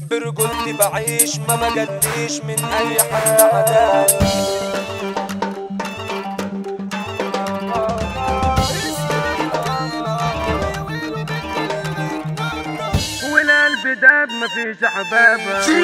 برجولتي بعيش ما بجليش من اي حد عداني. والقلب داب مفيش احبابه.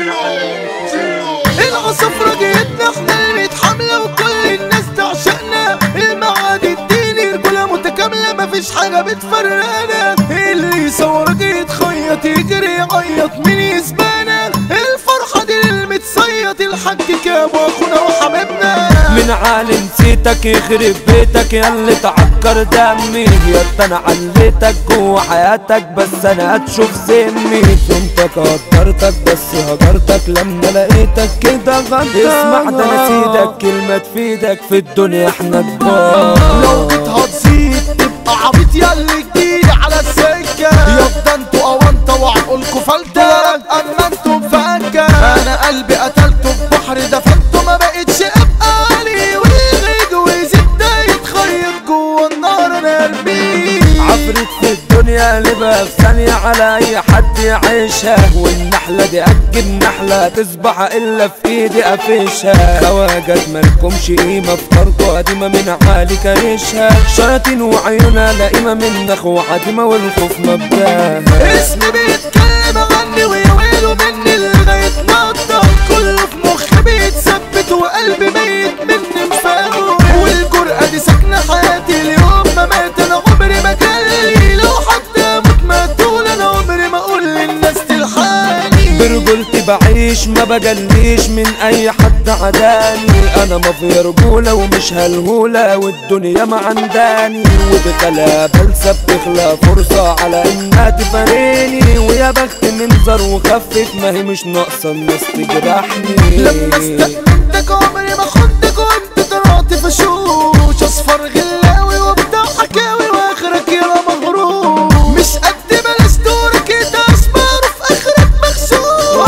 العصفرة جيتنا احنا اللي حاملة وكل الناس تعشقنا. المعاد الديني رجولة متكاملة مفيش حاجة بتفرقنا. اللي يصورك يتخيط يجري يعيط مين يسبانا. الفرحة دي للمتصيط الحاج كابو اخونا وحبيبنا. من عالم نسيتك يخرب بيتك ياللي تعكر دمي. يا انا عليتك جوا حياتك بس انا هتشوف سمي. صمتك قدرتك بس هجرتك لما لقيتك كده غدر. اسمع ده انا سيدك كلمة تفيدك في الدنيا احنا كبار. لو جيت هتزيد تبقى عبيط ياللي جديد على السكة. يبقى انتوا اوانطة وعقولكوا فلتة. اما انتم فاكة انا قلبي قتلته في بحر دفنته. ما بقتش ابقى علي ويغيج ويزيد ده يتخيط جوا النار انا ارميه. عفريت في الدنيا قلبها في ثانية على اي حد يعيشها. والنحلة دي اجب نحلة تصبح الا في ايدي قفشها. خواجات مالكمش قيمة افكاركوا قديمة من عالي كريشها. شياطين وعيونها لئيمة من اخو عديمة والخوف مبداها. اسمي بيتكلم عني ويويلوا مني لغاية نقطة. كله في مخي بيتثبت وقلبي ميت مني مفاوض. والجرأة دي ساكنة حياتي اليوم ما مات انا عمري ما جالي. لو حتى اموت مقتول انا عمري ما اقول للناس تلحقني. برجولتي بعيش ما بجليش من اي حد عداني. انا مافيا رجولة ومش هالهولة والدنيا ما عنداني. وبخلا بلسة بتخلى فرصة على انها تفارقني. ويا بخت منظر وخفت ما هي مش ناقصة الناس تجرحني. لما استأمنتك عمري ما خدتك وانت طلعت فشوش. اصفر غلاوي وبتاع حكاوي واخرك يا مغرور. مش قد بلاش دورك انت اسمر في اخرك مغسول.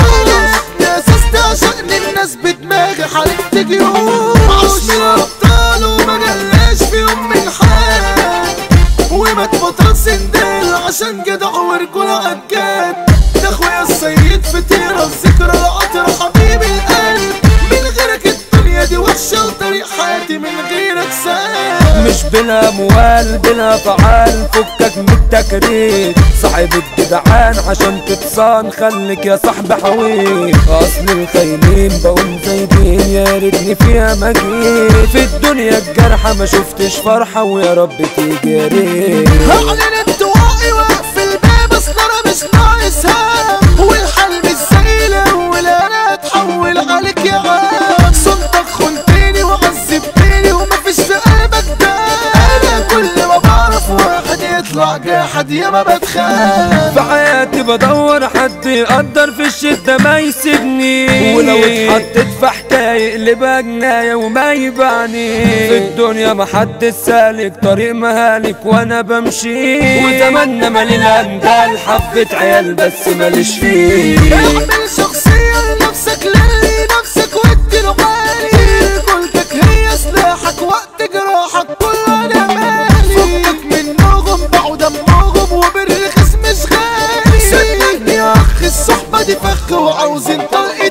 يا اساس تعشقني الناس بدماغي حالك جيوش. عشان ابطال وما جلاش في يوم من حال. وما تبطل سندال عشان جدع ورجولة عجاد. ده اخويا السيد فطيرة الذكرى العطرة حبيب القلب. من غيرك الدنيا دي وحشة وطريق حياتي من غيرك سهل. مش بلا اموال بلا فعال فكك من التكرير. صاحب الجدعان عشان تتصان خليك يا صاحبي حويل. اصل الخاينين بقوم زايدين يا ريتني فيها ما جيت. في الدنيا الجرحى ما شفتش فرحة ويا رب تيجي يا ريت. هعلن انطوائي واقف الباب اصل انا مش ناقص هم. والحل مش زي ولا انا اتحول عليك يا عم. صمتك خنتني وعذبتني ومفيش في قلبك ده. انا كل ما بعرف واحد يطلع جاحد يا ما بتخاف. في حياتي بدور حد يقدر في الشدة ما يسيبني. ولو اتحطيت في حكاية يقلبها جناية وما يبعني. في الدنيا ما حد سالك طريق مهالك وانا بمشي. وزماننا مالي الاندال حبة عيال بس ماليش فيه. اعمل شخصية لنفسك للي نفسك وادي له بالي. قلتك هي سلاحك وقت جراحك كله انا مالي. فكك من نغم بعوا دمهم وبالرخيص مش غالي. صدقني يا اخ الصحبة دي فخ وعاوزين طلقة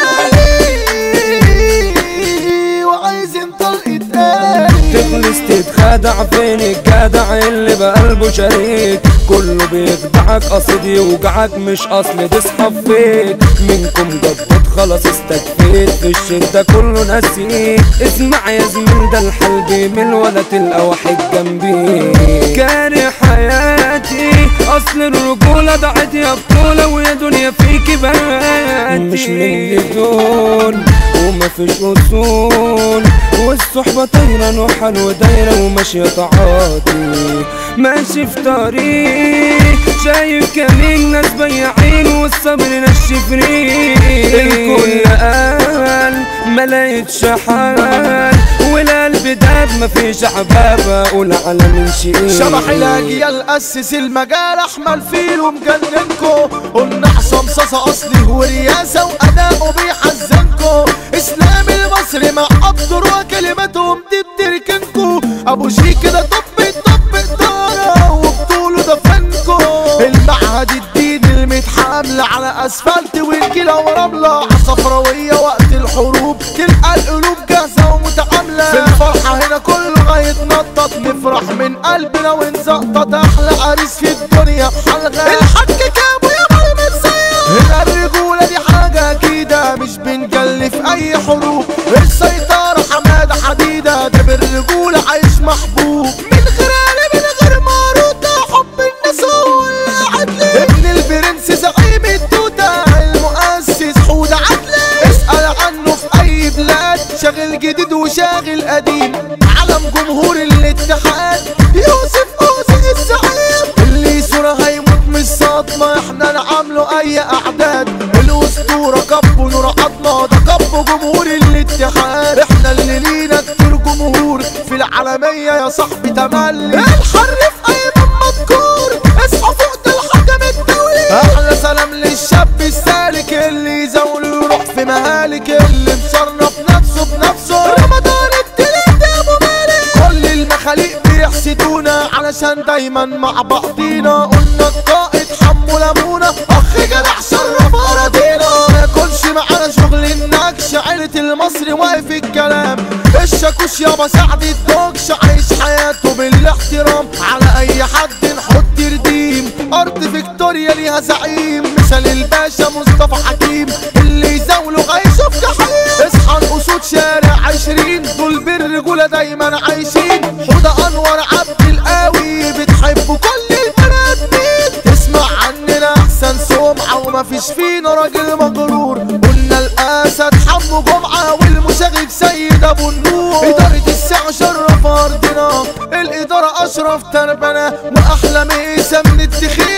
قالي. وعايزين طلقة قالي. تخلص تتخدع فين الجدع اللي بقلبه شريك. كله بيخدعك قصد يوجعك مش اصل تسحب فيك. منكم جدد خلاص استكفيت في الشدة كله نسيت. اسمع يا زميل ده الحل بيمل ولا تلقى واحد جنبي. كاره حياتي اصل الرجولة ضاعت يا بطولة ويا دنيا فيكي باتي. مش من دول ومفيش اصول. والصحبة طايرة نوحل ودايرة وماشية تعاطي. ماشي في طريق شايف كمين ناس بياعين والصبر نشف ريق. الكل قال ما لقيتش حال والقلب داب مفيش احباب اقول على من شيء. شبح الاجيال اسس المجال احمل فيل ومجننكو. قلنا حسام صاصة اصلي ورياسة واداؤه بيحزنكو. اسلام المصري مع قدر وكلماتهم دي بتركنكو. ابو شيك كده طب دارة وبطوله ده فنكو. المعهد الدين المتحقق حملة على اسفلت ونجيلة ورملة عصفراوية وقت الحروب تلقى القلوب جاهزة ومتعاملة في الفرحة هنا كله هيتنطط نفرح من قلبنا ونزقطط احلى عريس في الدنيا حلقة الحاج كابو يا مريم السيد هنا الرجولة دي حاجة اكيدة مش بنجلي في اي حروب السيطرة حمادة حديدة ده بالرجولة عايش محبوب من غير قلب من غير ماروتة حب الناس هو اللي عدلي ابن البرنس زعيم التوتة المؤسس حودة عدلي اسأل عنه في اي بلاد شاغل جديد وشاغل قديم علم جمهور الاتحاد يوسف اوزي الزعيم اللي صورة هيموت من الصدمة احنا نعامله اي اعداد الاسطورة كب نور عضنا ده كب جمهور الاتحاد احنا اللي لينا كتير جمهور في العالمية يا صاحبي تملي الحرف ايمن مذكور اصحى فوق ده الحكم الدولي احلى سلام للشاب السالك اللي يزاول يروح في مهالك اللي مشرف نفسه بنفسه رمضان التلات يا ابو مالك كل المخاليق بيحسدونا علشان دايما مع بعضينا قلنا القائد حمو لمونا اخ جدع شرف اراضينا ما يكونش معانا شغل النكش عيلة المصري واقف الكلام الشاكوش يابا سعد الدوكش عايش حياته بالاحترام على اي حد نحط رديم ارض فيكتوريا ليها زعيم مثال الباشا مصطفى حكيم اللي يزاوله هيشوف جحيم اصحى الاسود شارع 20 دول بالرجولة دايما عايشين حوده انور عبد القاوي بتحبوا كل البنات مين تسمع عننا احسن سمعة ومفيش فينا راجل مغرور قلنا الاسد حمو جمعة والمشاغب سيد ابو النور ادارة الساعة شرف ارضنا الادارة اشرف تربنا واحلى ميسة من التخيل